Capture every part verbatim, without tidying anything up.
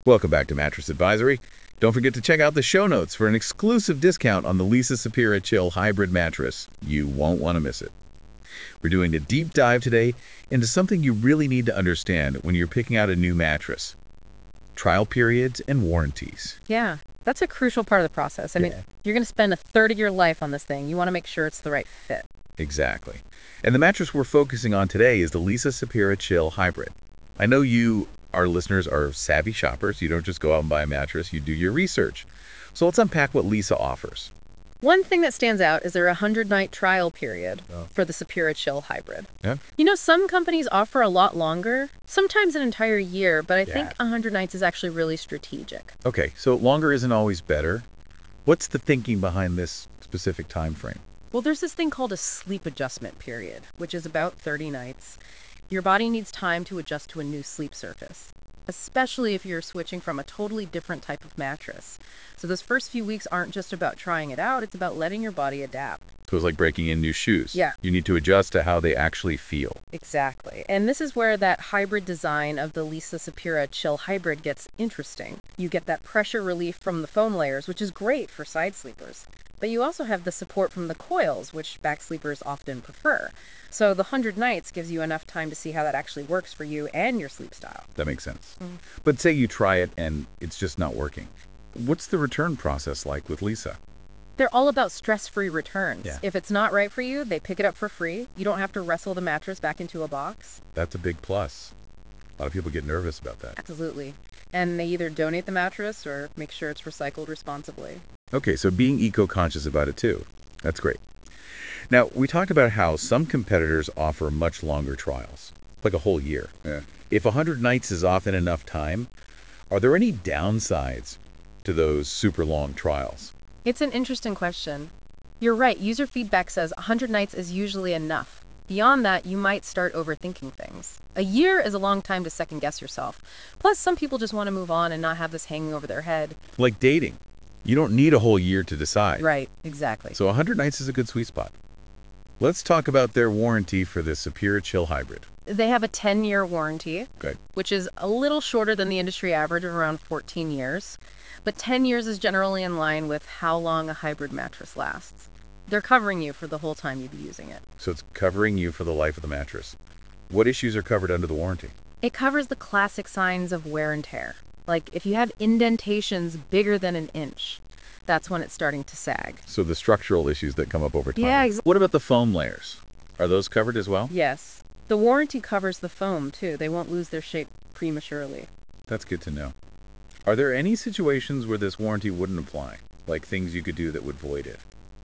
Welcome back to Mattress Advisory. Don't forget to check out the show notes for an exclusive discount on the Leesa Sapira Chill Hybrid Mattress. You won't want to miss it. We're doing a deep dive today into something you really need to understand when you're picking out a new mattress. Trial periods and warranties. Yeah, that's a crucial part of the process. I mean, Yeah. you're going to spend a third of your life on this thing. You want to make sure it's the right fit. Exactly. And the mattress we're focusing on today is the Leesa Sapira Chill Hybrid. I know you, our listeners, are savvy shoppers. You don't just go out and buy a mattress, you do your research. So let's unpack what Leesa offers. One thing that stands out is their one hundred night trial period Oh. for the Sapira Chill Hybrid. Yeah? You know, some companies offer a lot longer, sometimes an entire year, but I Yeah. think one hundred nights is actually really strategic. Okay, so longer isn't always better. What's the thinking behind this specific time frame? Well, there's this thing called a sleep adjustment period, which is about thirty nights. Your body needs time to adjust to a new sleep surface, especially if you're switching from a totally different type of mattress. So those first few weeks aren't just about trying it out, it's about letting your body adapt. So it's like breaking in new shoes. Yeah. You need to adjust to how they actually feel. Exactly. And this is where that hybrid design of the Leesa Sapira Chill Hybrid gets interesting. You get that pressure relief from the foam layers, which is great for side sleepers. But you also have the support from the coils, which back sleepers often prefer. So the one hundred nights gives you enough time to see how that actually works for you and your sleep style. That makes sense. Mm. But say you try it and it's just not working. What's the return process like with Leesa? They're all about stress-free returns. Yeah. If it's not right for you, they pick it up for free. You don't have to wrestle the mattress back into a box. That's a big plus. A lot of people get nervous about that. Absolutely. And they either donate the mattress or make sure it's recycled responsibly. Okay, so being eco-conscious about it too. That's great. Now, we talked about how some competitors offer much longer trials, like a whole year. Yeah. If one hundred nights is often enough time, are there any downsides to those super long trials? It's an interesting question. You're right, user feedback says one hundred nights is usually enough. Beyond that, you might start overthinking things. A year is a long time to second guess yourself. Plus, some people just want to move on and not have this hanging over their head. Like dating. You don't need a whole year to decide. Right, exactly. So one hundred nights is a good sweet spot. Let's talk about their warranty for the Sapira Chill Hybrid. They have a ten year warranty, Good. which is a little shorter than the industry average of around fourteen years. But ten years is generally in line with how long a hybrid mattress lasts. They're covering you for the whole time you'd be using it. So it's covering you for the life of the mattress. What issues are covered under the warranty? It covers the classic signs of wear and tear. Like if you have indentations bigger than an inch, that's when it's starting to sag. So the structural issues that come up over time. Yeah, ex- What about the foam layers? Are those covered as well? Yes. The warranty covers the foam, too. They won't lose their shape prematurely. That's good to know. Are there any situations where this warranty wouldn't apply? Like things you could do that would void it?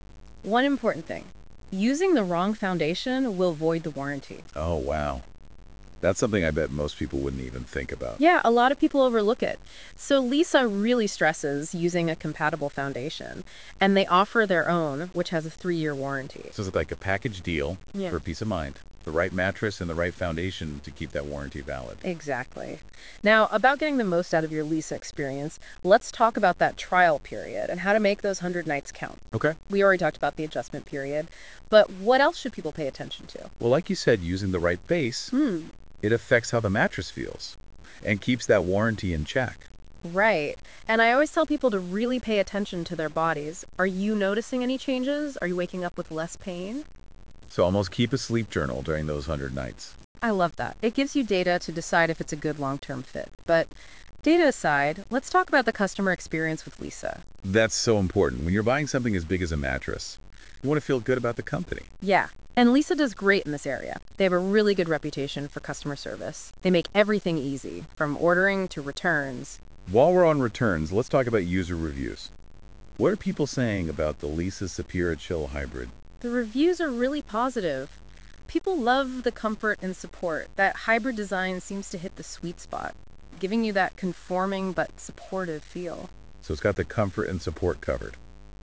One important thing. Using the wrong foundation will void the warranty. Oh, wow. That's something I bet most people wouldn't even think about. Yeah, a lot of people overlook it. So Leesa really stresses using a compatible foundation, and they offer their own, which has a three year warranty. So it's like a package deal Yeah. for peace of mind. The right mattress and the right foundation to keep that warranty valid. Exactly. Now, about getting the most out of your Leesa experience, let's talk about that trial period and how to make those one hundred nights count. Okay. We already talked about the adjustment period, but what else should people pay attention to? Well, like you said, using the right base, Hmm, it affects how the mattress feels and keeps that warranty in check. right. And I always tell people to really pay attention to their bodies. Are you noticing any changes? Are you waking up with less pain? So almost keep a sleep journal during those one hundred nights. I love that. It gives you data to decide if it's a good long-term fit. But data aside, let's talk about the customer experience with Leesa. That's so important. When you're buying something as big as a mattress, you want to feel good about the company. Yeah. And Leesa does great in this area. They have a really good reputation for customer service. They make everything easy, from ordering to returns. While we're on returns, let's talk about user reviews. What are people saying about the Leesa Sapira Chill Hybrid? The reviews are really positive. People love the comfort and support. That hybrid design seems to hit the sweet spot, giving you that conforming but supportive feel. So it's got the comfort and support covered.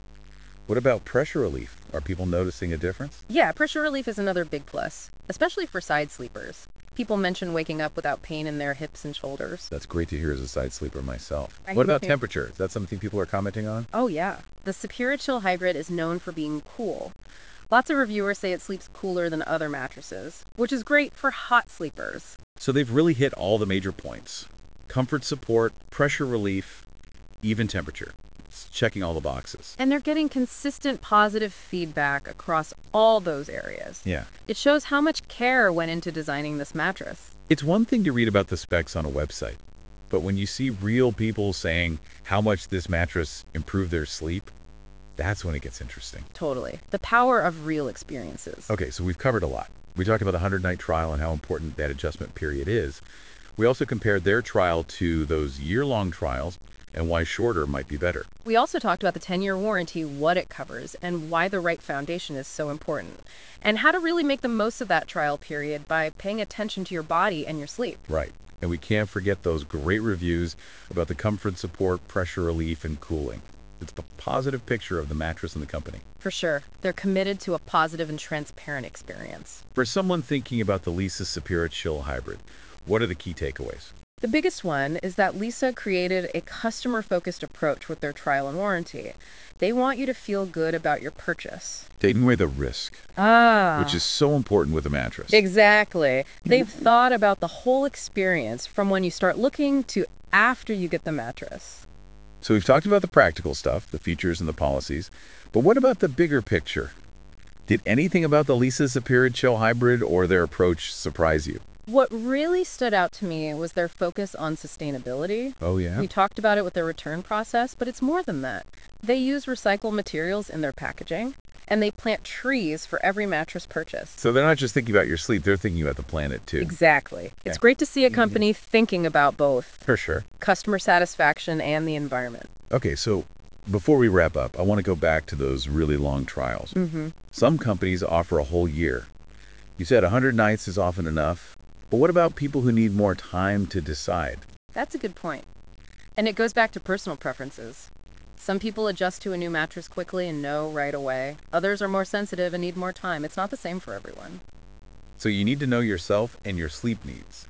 What about pressure relief? Are people noticing a difference? Yeah, pressure relief is another big plus, especially for side sleepers. People mention waking up without pain in their hips and shoulders. That's great to hear as a side sleeper myself. I What hear about you. temperature? Is that something people are commenting on? Oh yeah, the Sapira Chill Hybrid is known for being cool. Lots of reviewers say it sleeps cooler than other mattresses, which is great for hot sleepers. So they've really hit all the major points. Comfort support, pressure relief, even temperature. It's checking all the boxes. And they're getting consistent positive feedback across all those areas. Yeah. It shows how much care went into designing this mattress. It's one thing to read about the specs on a website, but when you see real people saying how much this mattress improved their sleep, that's when it gets interesting. Totally. The power of real experiences. Okay, so we've covered a lot. We talked about the hundred-night trial and how important that adjustment period is. We also compared their trial to those year-long trials and why shorter might be better. We also talked about the ten-year warranty, what it covers, and why the right foundation is so important, and how to really make the most of that trial period by paying attention to your body and your sleep. Right. And we can't forget those great reviews about the comfort support, pressure relief, and cooling. It's a positive picture of the mattress and the company. For sure. They're committed to a positive and transparent experience. For someone thinking about the Leesa Sapira Chill Hybrid, what are the key takeaways? The biggest one is that Leesa created a customer-focused approach with their trial and warranty. They want you to feel good about your purchase. Taking away the risk, Ah. which is so important with a mattress. Exactly. They've thought about the whole experience from when you start looking to after you get the mattress. So we've talked about the practical stuff, the features and the policies, but what about the bigger picture? Did anything about the Leesa Sapira Chill Hybrid or their approach surprise you? What really stood out to me was their focus on sustainability. Oh, yeah? We talked about it with their return process, but it's more than that. They use recycled materials in their packaging, and they plant trees for every mattress purchased. So they're not just thinking about your sleep, they're thinking about the planet, too. Exactly. It's great to see a company thinking about both For sure. customer satisfaction and the environment. Okay, so before we wrap up, I want to go back to those really long trials. Mm-hmm. Some companies offer a whole year. You said one hundred nights is often enough, but what about people who need more time to decide? That's a good point. And it goes back to personal preferences. Some people adjust to a new mattress quickly and know right away. Others are more sensitive and need more time. It's not the same for everyone. So you need to know yourself and your sleep needs.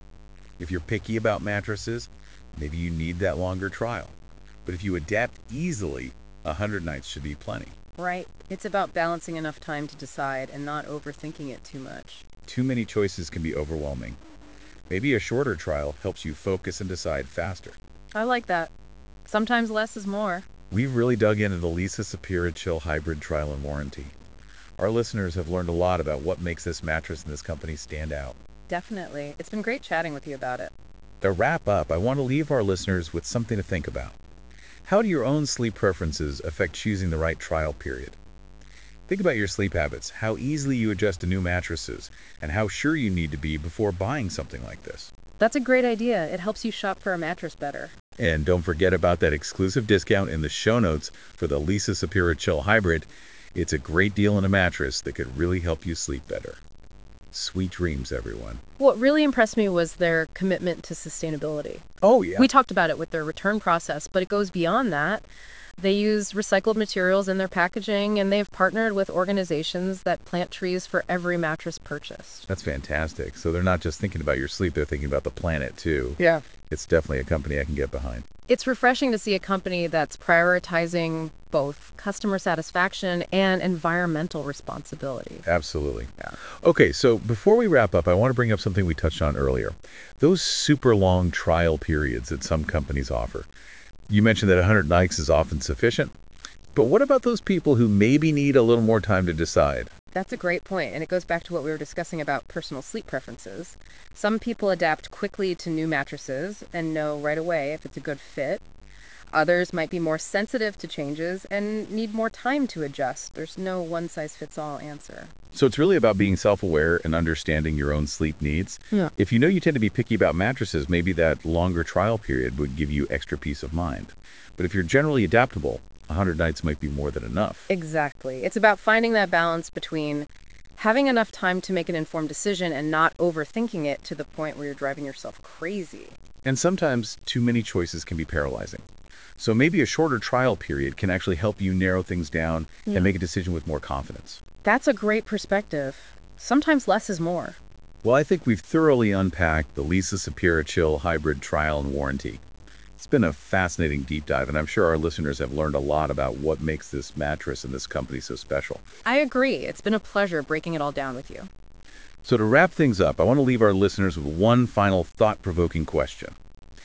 If you're picky about mattresses, maybe you need that longer trial. But if you adapt easily, one hundred nights should be plenty. Right. It's about balancing enough time to decide and not overthinking it too much. Too many choices can be overwhelming. Maybe a shorter trial helps you focus and decide faster. I like that. Sometimes less is more. We've really dug into the Leesa Sapira Chill Hybrid trial and warranty. Our listeners have learned a lot about what makes this mattress and this company stand out. Definitely. It's been great chatting with you about it. To wrap up, I want to leave our listeners with something to think about. How do your own sleep preferences affect choosing the right trial period? Think about your sleep habits, how easily you adjust to new mattresses, and how sure you need to be before buying something like this. That's a great idea. It helps you shop for a mattress better. And don't forget about that exclusive discount in the show notes for the Leesa Sapira Chill Hybrid. It's a great deal on a mattress that could really help you sleep better. Sweet dreams, everyone. What really impressed me was their commitment to sustainability. Oh, yeah. We talked about it with their return process, but it goes beyond that. They use recycled materials in their packaging, and they've partnered with organizations that plant trees for every mattress purchased. That's fantastic. So they're not just thinking about your sleep, they're thinking about the planet, too. Yeah. It's definitely a company I can get behind. It's refreshing to see a company that's prioritizing both customer satisfaction and environmental responsibility. Absolutely. Yeah. Okay, so before we wrap up, I want to bring up something we touched on earlier. Those super long trial periods that some companies offer. You mentioned that one hundred nights is often sufficient, but what about those people who maybe need a little more time to decide? That's a great point, and it goes back to what we were discussing about personal sleep preferences. Some people adapt quickly to new mattresses and know right away if it's a good fit. Others might be more sensitive to changes and need more time to adjust. There's no one-size-fits-all answer. So it's really about being self-aware and understanding your own sleep needs. Yeah. If you know you tend to be picky about mattresses, maybe that longer trial period would give you extra peace of mind. But if you're generally adaptable, one hundred nights might be more than enough. Exactly. It's about finding that balance between having enough time to make an informed decision and not overthinking it to the point where you're driving yourself crazy. And sometimes too many choices can be paralyzing. So maybe a shorter trial period can actually help you narrow things down Yeah. and make a decision with more confidence. That's a great perspective. Sometimes less is more. Well, I think we've thoroughly unpacked the Leesa Sapira Chill Hybrid trial and warranty. It's been a fascinating deep dive, and I'm sure our listeners have learned a lot about what makes this mattress and this company so special. I agree. It's been a pleasure breaking it all down with you. So to wrap things up, I want to leave our listeners with one final thought-provoking question.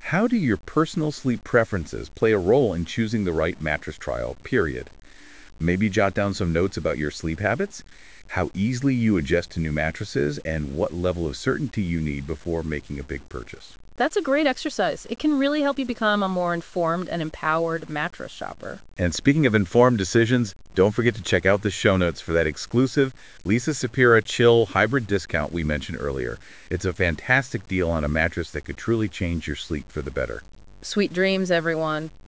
How do your personal sleep preferences play a role in choosing the right mattress trial, period? Maybe jot down some notes about your sleep habits, how easily you adjust to new mattresses, and what level of certainty you need before making a big purchase. That's a great exercise. It can really help you become a more informed and empowered mattress shopper. And speaking of informed decisions, don't forget to check out the show notes for that exclusive Lisa Sapira Chill Hybrid discount we mentioned earlier. It's a fantastic deal on a mattress that could truly change your sleep for the better. Sweet dreams, everyone.